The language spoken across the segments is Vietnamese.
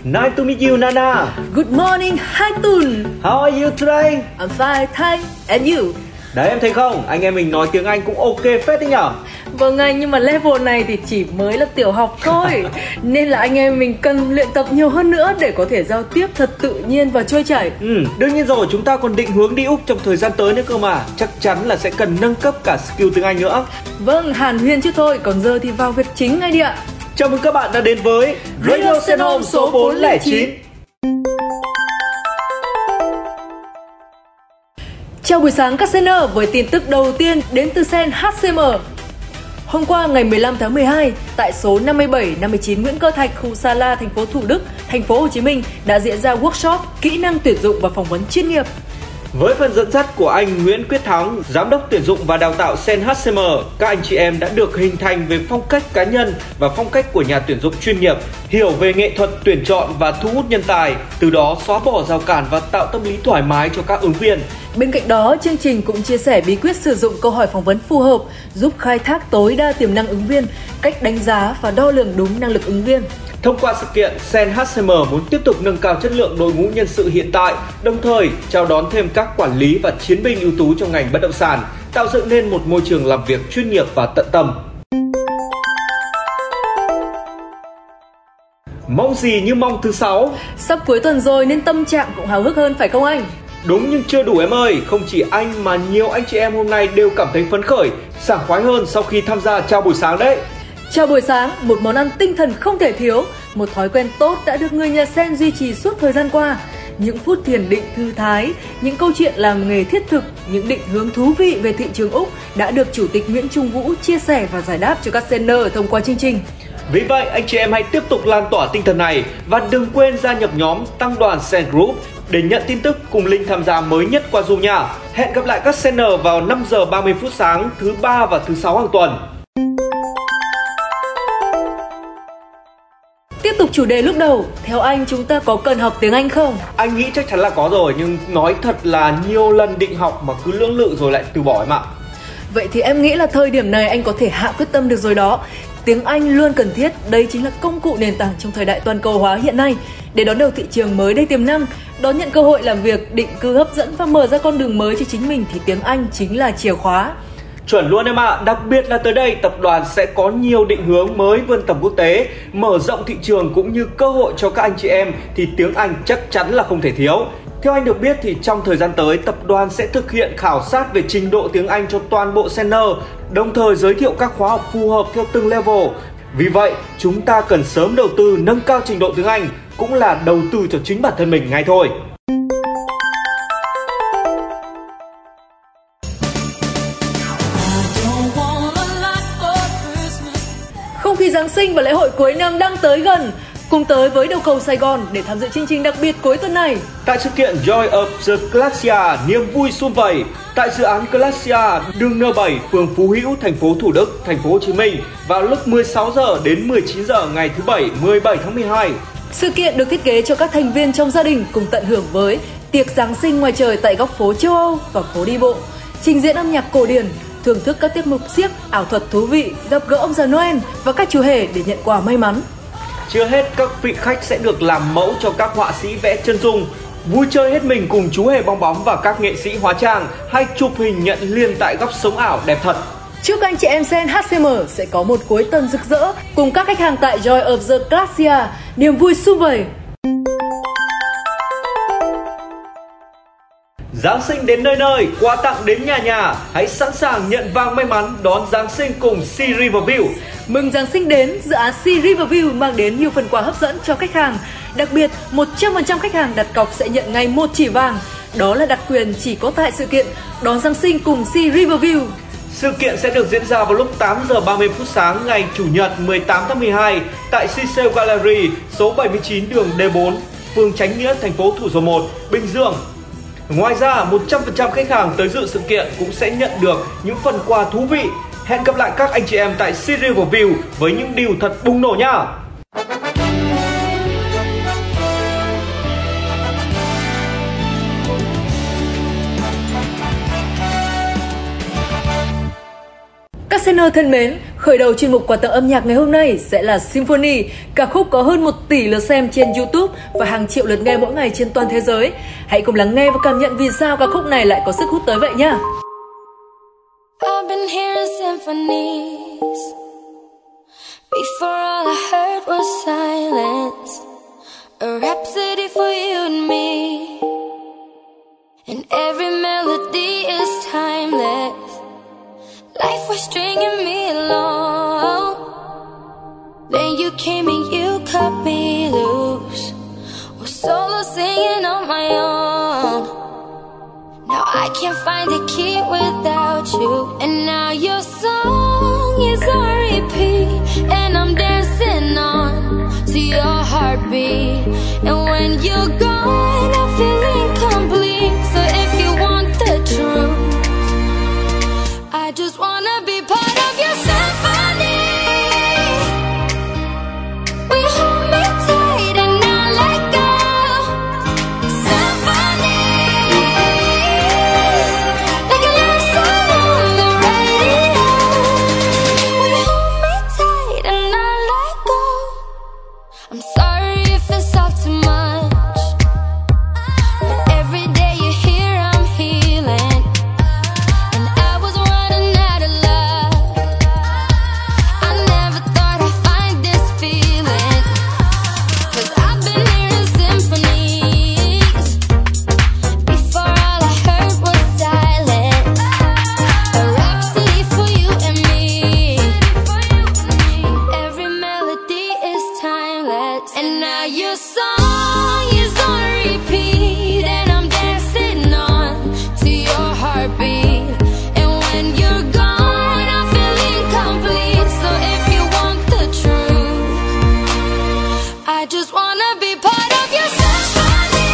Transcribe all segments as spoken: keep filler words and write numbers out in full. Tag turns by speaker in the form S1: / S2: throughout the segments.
S1: Nice to meet you, Nana.
S2: Good morning, Haitun.
S1: How are you today?
S2: I'm fine, thanks. And you?
S1: Đấy, em thấy không? Anh em mình nói tiếng Anh cũng ok phết đấy nhở?
S2: Vâng anh, nhưng mà level này thì chỉ mới là tiểu học thôi. Nên là anh em mình cần luyện tập nhiều hơn nữa để có thể giao tiếp thật tự nhiên và trôi chảy.
S1: Ừ, đương nhiên rồi, chúng ta còn định hướng đi Úc trong thời gian tới nữa cơ mà. Chắc chắn là sẽ cần nâng cấp cả skill tiếng Anh nữa.
S2: Vâng, hàn huyên chứ thôi, còn giờ thì vào việc chính ngay đi ạ.
S1: Chào mừng các bạn đã đến với Radio Sen Home số bốn không chín.
S2: Chào buổi sáng các Sener với tin tức đầu tiên đến từ Sen hát xê em. Hôm qua ngày mười lăm tháng mười hai, tại số năm mươi bảy năm mươi chín Nguyễn Cơ Thạch, khu Sa La, thành phố Thủ Đức, thành phố Hồ Chí Minh đã diễn ra workshop kỹ năng tuyển dụng và phỏng vấn chuyên nghiệp.
S1: Với phần dẫn dắt của anh Nguyễn Quyết Thắng, giám đốc tuyển dụng và đào tạo Sen hát xê em, các anh chị em đã được hình thành về phong cách cá nhân và phong cách của nhà tuyển dụng chuyên nghiệp, hiểu về nghệ thuật tuyển chọn và thu hút nhân tài, từ đó xóa bỏ rào cản và tạo tâm lý thoải mái cho các ứng viên.
S2: Bên cạnh đó, chương trình cũng chia sẻ bí quyết sử dụng câu hỏi phỏng vấn phù hợp, giúp khai thác tối đa tiềm năng ứng viên, cách đánh giá và đo lường đúng năng lực ứng viên.
S1: Thông qua sự kiện, Sen hát xê em muốn tiếp tục nâng cao chất lượng đội ngũ nhân sự hiện tại, đồng thời chào đón thêm các quản lý và chiến binh ưu tú trong ngành bất động sản, tạo dựng nên một môi trường làm việc chuyên nghiệp và tận tâm. Mong gì như mong thứ sáu.
S2: Sắp cuối tuần rồi nên tâm trạng cũng háo hức hơn phải không anh?
S1: Đúng nhưng chưa đủ em ơi, không chỉ anh mà nhiều anh chị em hôm nay đều cảm thấy phấn khởi, sảng khoái hơn sau khi tham gia chào buổi sáng đấy.
S2: Chào buổi sáng, một món ăn tinh thần không thể thiếu, một thói quen tốt đã được người nhà Sen duy trì suốt thời gian qua. Những phút thiền định thư thái, những câu chuyện làm nghề thiết thực, những định hướng thú vị về thị trường Úc đã được Chủ tịch Nguyễn Trung Vũ chia sẻ và giải đáp cho các Sener thông qua chương trình.
S1: Vì vậy, anh chị em hãy tiếp tục lan tỏa tinh thần này và đừng quên gia nhập nhóm Tăng đoàn Sen Group để nhận tin tức cùng link tham gia mới nhất qua Zoom nha. Hẹn gặp lại các Sener vào năm giờ ba mươi phút sáng thứ ba và thứ sáu hàng tuần.
S2: Tiếp tục chủ đề lúc đầu, theo anh chúng ta có cần học tiếng Anh không?
S1: Anh nghĩ chắc chắn là có rồi, nhưng nói thật là nhiều lần định học mà cứ lưỡng lự rồi lại từ bỏ em ạ.
S2: Vậy thì em nghĩ là thời điểm này anh có thể hạ quyết tâm được rồi đó. Tiếng Anh luôn cần thiết, đây chính là công cụ nền tảng trong thời đại toàn cầu hóa hiện nay. Để đón đầu thị trường mới đầy tiềm năng, đón nhận cơ hội làm việc, định cư hấp dẫn và mở ra con đường mới cho chính mình thì tiếng Anh chính là chìa khóa.
S1: Chuẩn luôn em ạ, à. Đặc biệt là tới đây tập đoàn sẽ có nhiều định hướng mới vươn tầm quốc tế, mở rộng thị trường cũng như cơ hội cho các anh chị em thì tiếng Anh chắc chắn là không thể thiếu. Theo anh được biết thì trong thời gian tới, tập đoàn sẽ thực hiện khảo sát về trình độ tiếng Anh cho toàn bộ Sener, đồng thời giới thiệu các khóa học phù hợp theo từng level. Vì vậy, chúng ta cần sớm đầu tư nâng cao trình độ tiếng Anh, cũng là đầu tư cho chính bản thân mình ngay thôi.
S2: Không khí Giáng sinh và lễ hội cuối năm đang tới gần. Cùng tới với đầu cầu Sài Gòn để tham dự chương trình đặc biệt cuối tuần này.
S1: Tại sự kiện Joy of the Glacia, niềm vui sum vầy, tại dự án Glacia, đường N bảy, phường Phú Hữu, thành phố Thủ Đức, thành phố Hồ Chí Minh vào lúc mười sáu giờ đến mười chín giờ ngày thứ Bảy, mười bảy tháng mười hai.
S2: Sự kiện được thiết kế cho các thành viên trong gia đình cùng tận hưởng với tiệc Giáng sinh ngoài trời tại góc phố châu Âu và phố đi bộ, trình diễn âm nhạc cổ điển, thưởng thức các tiết mục xiếc, ảo thuật thú vị, gặp gỡ ông già Noel và các chú hề để nhận quà may mắn.
S1: Chưa hết, các vị khách sẽ được làm mẫu cho các họa sĩ vẽ chân dung, vui chơi hết mình cùng chú hề bong bóng và các nghệ sĩ hóa trang, hay chụp hình nhận liền tại góc sống ảo đẹp thật.
S2: Chúc anh chị em Sen hát xê em sẽ có một cuối tuần rực rỡ cùng các khách hàng tại Joy of the Glacia, niềm vui sum vầy.
S1: Giáng sinh đến nơi nơi, quà tặng đến nhà nhà, hãy sẵn sàng nhận vàng may mắn đón Giáng sinh cùng Sea Riverview.
S2: Mừng Giáng sinh đến, dự án Sea Riverview mang đến nhiều phần quà hấp dẫn cho khách hàng. Đặc biệt, một trăm phần trăm khách hàng đặt cọc sẽ nhận ngay một chỉ vàng. Đó là đặc quyền chỉ có tại sự kiện đón Giáng sinh cùng Sea Riverview.
S1: Sự kiện sẽ được diễn ra vào lúc tám giờ ba mươi phút sáng ngày Chủ nhật mười tám tháng mười hai tại Cecil Gallery, số bảy mươi chín đường D bốn, phường Chánh Nghĩa, thành phố Thủ Dầu Một, Bình Dương. Ngoài ra, một trăm phần trăm khách hàng tới dự sự kiện cũng sẽ nhận được những phần quà thú vị. Hẹn gặp lại các anh chị em tại Sea Riverview với những điều thật bùng nổ nha!
S2: Các Sener thân mến, Khởi đầu chuyên mục quà tặng âm nhạc ngày hôm nay sẽ là Symphony, ca khúc có hơn một tỷ lượt xem trên YouTube và hàng triệu lượt nghe mỗi ngày trên toàn thế giới. Hãy cùng lắng nghe và cảm nhận vì sao ca khúc này lại có sức hút tới vậy nhé.
S3: I've been hearing symphonies. Before all I heard was silence. A rhapsody for you and me. And every melody is timeless. Life was stringing me along. Then you came and you cut me loose. Was solo singing on my own. Now I can't find a key without you. And now your song is on repeat. And I'm dancing on to your heartbeat. And when you're gone I feel incomplete. So if you want the truth, I just wanna be part of your symphony. We hold me tight and not let go. Symphony, like a love song on the radio. We hold me tight and not let go. I'm sorry if it's all too much, but every day you're here I'm healing. And I was running out of love. I never thought I'd find this feeling. Cause I've been hearing symphonies. Before all I heard was silence. A rhapsody for you and me. And every melody is timeless. And now your song is on repeat. And I'm dancing on to your heartbeat. And when you're gone I feel incomplete. So if you want the truth, I just wanna be part of your symphony.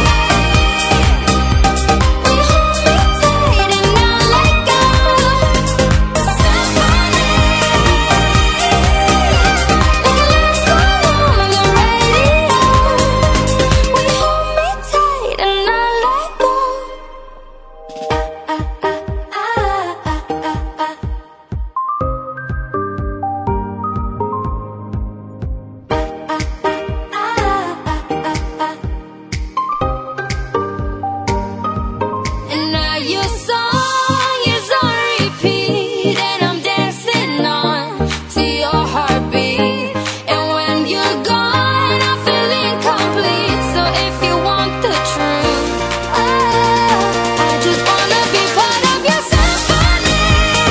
S3: We hold me tight and not let go. Symphony, like a love song on the radio. We hold me tight and not let go. Ah, ah, ah, ah, ah, ah, ah. And now your song is on repeat. And I'm dancing on to your heartbeat. And when you're gone I feel incomplete. So if you want the truth, I just wanna be part of your symphony.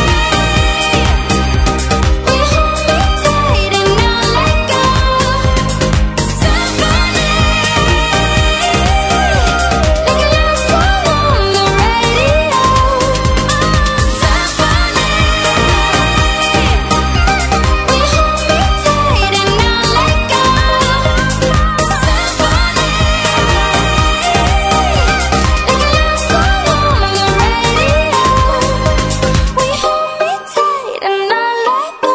S3: We hold me tight and not let go. Symphony, like a love song on the radio. Symphony, we hold me tight and not let go. Symphony, like a love song on the radio. We hold me tight and not let go.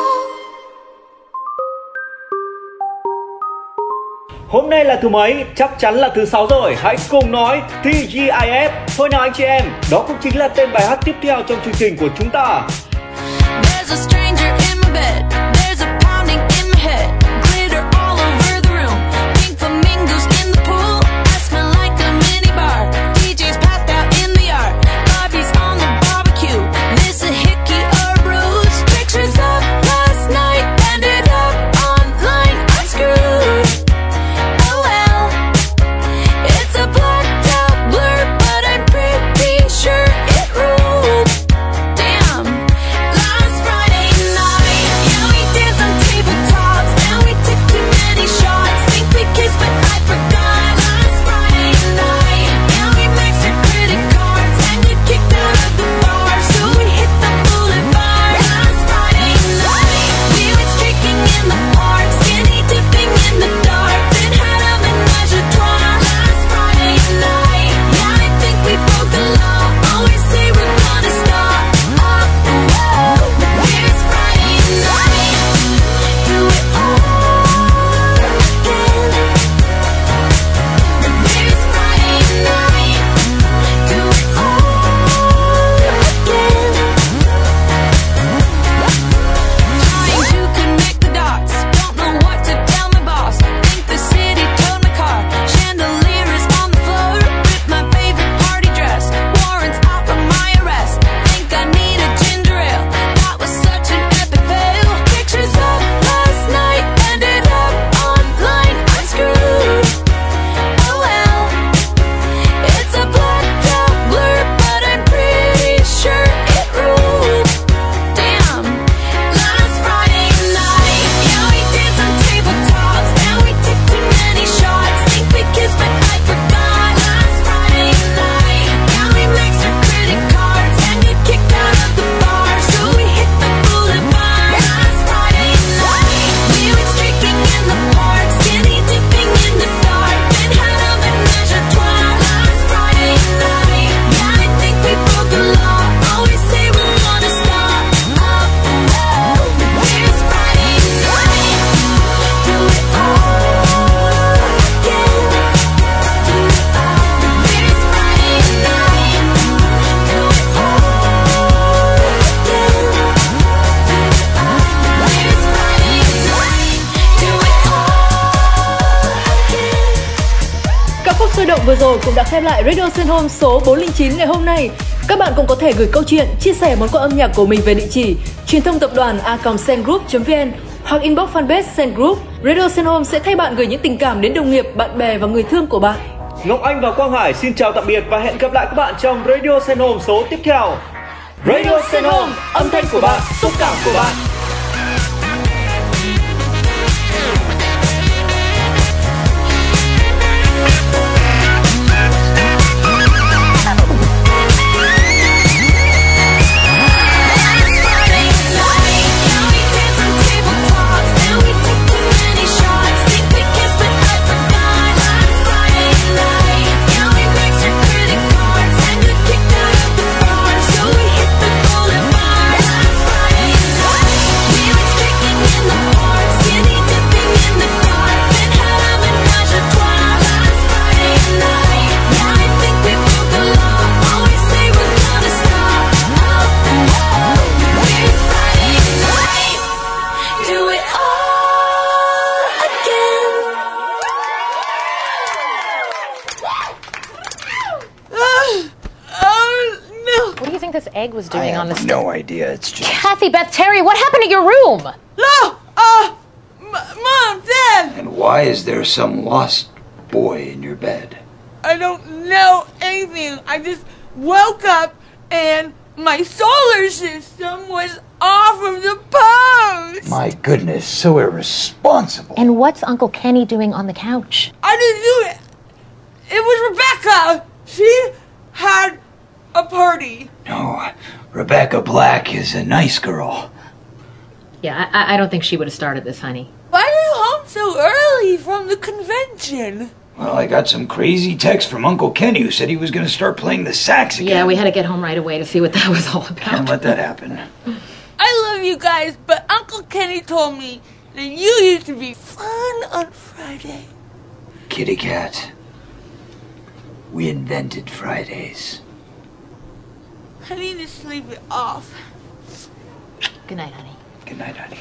S1: Hôm nay là thứ mấy? Chắc chắn là thứ sáu rồi. Hãy cùng nói T G I F. Thôi nào anh chị em, đó cũng chính là tên bài hát tiếp theo trong chương trình của chúng ta.
S3: There's a stranger in my bed. There's a pounding in my head. Glitter all over the room. Pink flamingos in the pool. I smell like a mini bar. D J's passed out in the yard. Bobby's on the barbecue. This a hickey or a bruise. Pictures of last night ended up online. I'm screwed. Oh well. It's a blacked out blur, but I'm pretty sure it ruled. Damn. Last Friday
S2: phút sôi động vừa rồi cũng đã khép lại Radio Sen Home số bốn không chín ngày hôm nay. Các bạn cũng có thể gửi câu chuyện, chia sẻ món quà âm nhạc của mình về địa chỉ truyền thông tập đoàn a còng sengroup chấm vn hoặc inbox fanpage Sen Group. Radio Sen Home sẽ thay bạn gửi những tình cảm đến đồng nghiệp, bạn bè và người thương của bạn.
S1: Ngọc Anh và Quang Hải xin chào tạm biệt và hẹn gặp lại các bạn trong Radio Sen Home số tiếp theo. Radio Sen Home, âm thanh của bạn, xúc cảm của bạn.
S4: This egg was doing
S5: I
S4: on the
S5: have
S4: st-
S5: no idea. It's just...
S4: Kathy, Beth, Terry, what happened to your room?
S6: No! Uh, m- Mom, Dad!
S5: And why is there some lost boy in your bed?
S6: I don't know anything. I just woke up and my solar system was off of the post!
S5: My goodness, so irresponsible.
S4: And what's Uncle Kenny doing on the couch?
S6: I didn't do it! It was Rebecca! She had a party.
S5: No, Rebecca Black is a nice girl.
S4: Yeah, I, I don't think she would have started this, honey.
S6: Why are you home so early from the convention?
S5: Well, I got some crazy text from Uncle Kenny who said he was going to start playing the sax again.
S4: Yeah, we had to get home right away to see what that was all about.
S5: Can't let that happen.
S6: I love you guys, but Uncle Kenny told me that you used to be fun on Friday.
S5: Kitty cat. We invented Fridays.
S6: I need to sleep it off.
S4: Good night, honey.
S5: Good night, honey.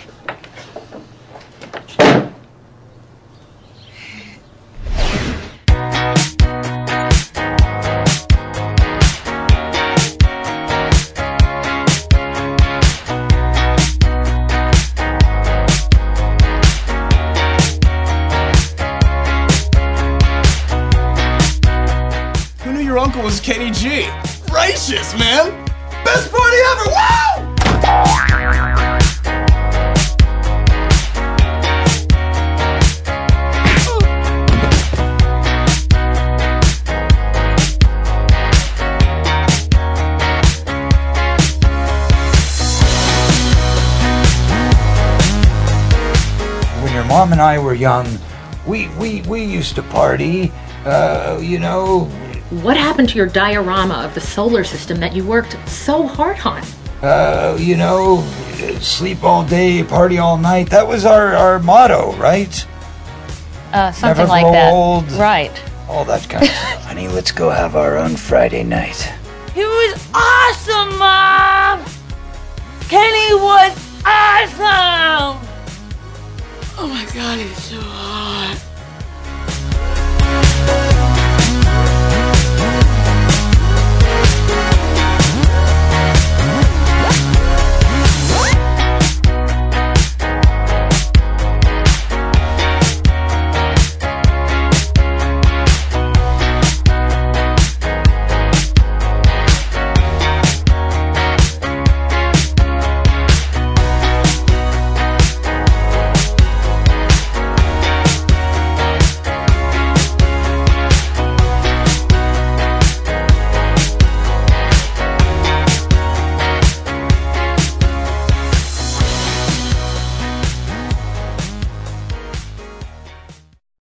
S7: Who knew your uncle was Kenny G? Gracious, man! Best party ever! Wow!
S5: When your mom and I were young, we, we, we used to party, uh, you know...
S4: What happened to your diorama of the solar system that you worked so hard on?
S5: Uh, you know, sleep all day, party all night. That was our, our motto, right?
S4: Uh, something
S5: Never
S4: like
S5: grow
S4: that.
S5: old.
S4: Right.
S5: All that kind of stuff. Honey, let's go have our own Friday night.
S6: It was awesome, Mom! Kenny was awesome! Oh my god, it's so hot.